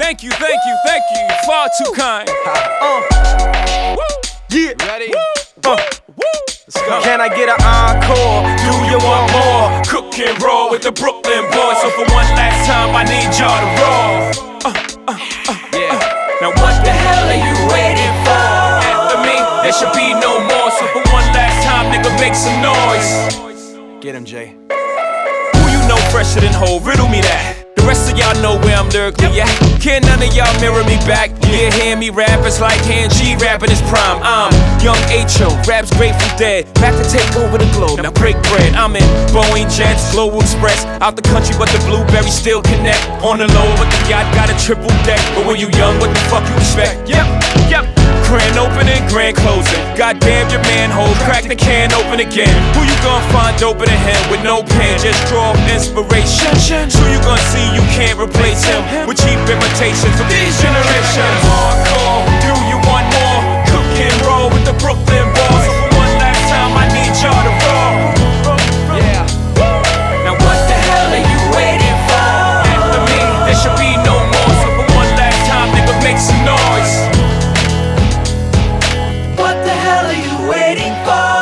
Thank you, far too kind. Yeah. Ready? Let's go. Can I get an encore? Do you want more? Cook and roll with the Brooklyn boys. So for one last time, I need y'all to roll. Yeah. Now what the hell are you waiting for? After me, there should be no more. So for one last time, nigga, make some noise. Get him, Jay. Who you know fresher than Ho? Riddle me that. The rest of y'all know where I'm lyrically at. Can none of y'all mirror me back? Yeah, hear me rap, it's like Han G rapping his prime. I'm Young H.O., raps Grateful Dead, back to take over the globe, now break bread. I'm in Boeing Jets, Global Express, out the country but the blueberries still connect. On the low but the yacht got a triple deck. But when you young, what the fuck you expect? Yep. Grand opening, grand closing. Goddamn your manhole, crack the can open again. Who you gonna find open in him with no pen? Just draw inspiration. Who you gonna see you can't replace him with cheap imitations of these generations? Hardcore, do you want more? Cook and roll with the Brooklyn boys. So for one last time, I need y'all to roll. Yeah. Now what the hell are you waiting for? After me, there should be no more. So for one last time, nigga, make some noise. What the hell are you waiting for?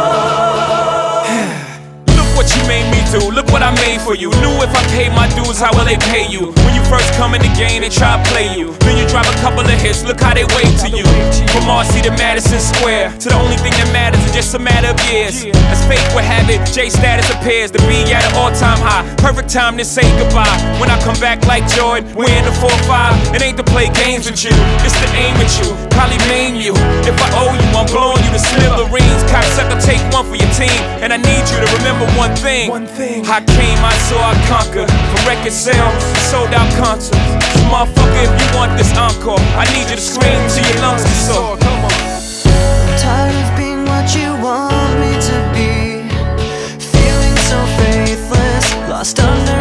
Look what you made me do, look what I made for you. Knew if I paid my dues, how will they pay you? When you first come in the game, they try to play you. Then you drive a couple of hits, look how they wave to you. From Marcy to Madison Square, to the only thing that matters is just a matter of years. As fate would have it, J status appears to be at an all-time high. Perfect time to say goodbye. When I come back like Jordan, we're in the 4-5. It ain't to play games with you, it's to aim at you, probably maim you. If I owe you, I'm blowing you to smithereens. Cocksucker, take one for your team, and I need you to remember one thing. I came, I saw, I conquered. From record sales, sold out concerts. So motherfucker, if you want this encore, I need you to scream till your lungs get sore. Come on. Tired of being what you want me to be, feeling so faithless, lost under